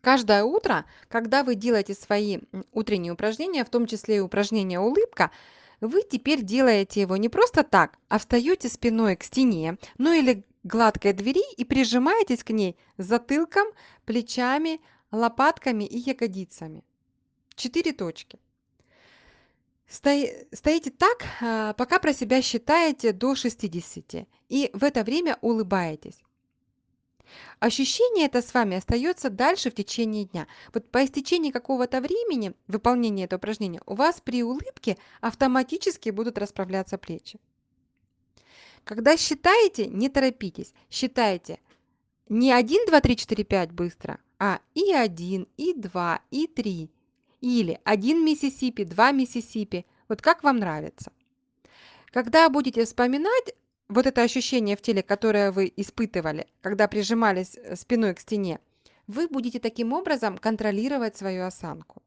Каждое утро, когда вы делаете свои утренние упражнения, в том числе и упражнение улыбка, вы теперь делаете его не просто так, а встаете спиной к стене, ну или гладкой двери и прижимаетесь к ней затылком, плечами, лопатками и ягодицами. 4 точки. Стоите так, пока про себя считаете до 60, и в это время улыбаетесь. Ощущение это с вами остается дальше в течение дня. Вот по истечении какого-то времени выполнения этого упражнения у вас при улыбке автоматически будут расправляться плечи. Когда считаете, не торопитесь. Считайте не 1, 2, 3, 4, 5 быстро, а и 1, и 2, и 3. Или 1 Миссисипи, 2 Миссисипи. Вот как вам нравится. Когда будете вспоминать вот это ощущение в теле, которое вы испытывали, когда прижимались спиной к стене, вы будете таким образом контролировать свою осанку.